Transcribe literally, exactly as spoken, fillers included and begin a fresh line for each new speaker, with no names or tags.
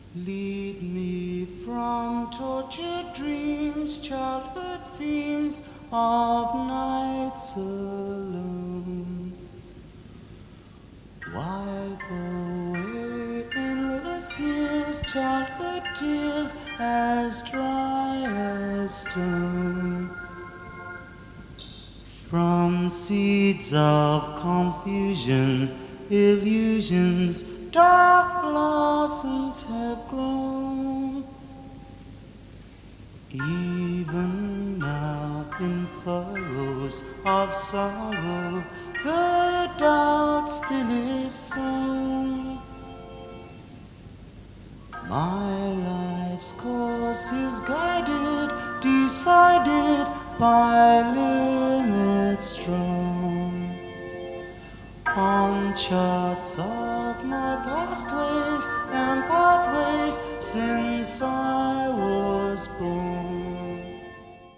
Lead me from tortured dreams, childhood themes of nights alone. Wipe away endless years, childhood tears as dry as stone. From seeds of confusion, illusions, dark blossoms have grown. Even now in furrows of sorrow, the doubt still is sown. My life's course is guided, decided by limits strong. On charts of my past ways,